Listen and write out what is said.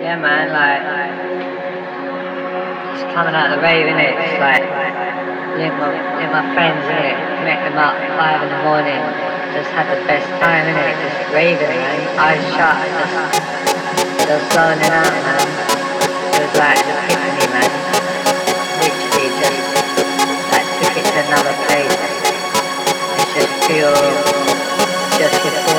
Yeah, man, like, just coming out of the rave, innit? Just like, link my friends, innit? Met them up 5 in the morning. Just had the best time, innit? Just raving, man. Eyes shut, just zoning out, man. It was like an epiphany, man. Literally just, like, took it to another place. It's just pure, just